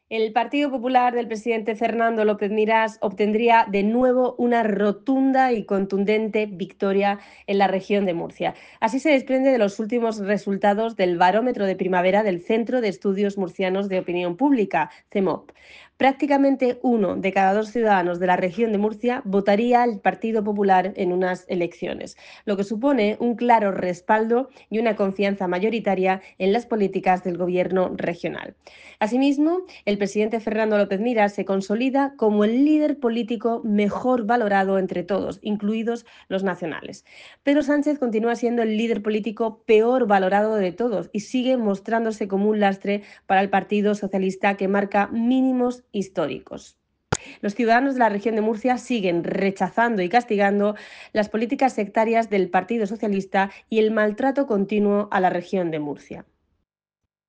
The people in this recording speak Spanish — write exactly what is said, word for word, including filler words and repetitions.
El Partido Popular del presidente Fernando López Miras obtendría de nuevo una rotunda y contundente victoria en la región de Murcia. Así se desprende de los últimos resultados del barómetro de primavera del Centro de Estudios Murcianos de Opinión Pública, CEMOP. Prácticamente uno de cada dos ciudadanos de la región de Murcia votaría al Partido Popular en unas elecciones, lo que supone un claro respaldo y una confianza mayoritaria en las políticas del gobierno regional. Asimismo, el presidente Fernando López Miras se consolida como el líder político mejor valorado entre todos, incluidos los nacionales. Pedro Sánchez continúa siendo el líder político peor valorado de todos y sigue mostrándose como un lastre para el Partido Socialista, que marca mínimos históricos. Los ciudadanos de la región de Murcia siguen rechazando y castigando las políticas sectarias del Partido Socialista y el maltrato continuo a la región de Murcia.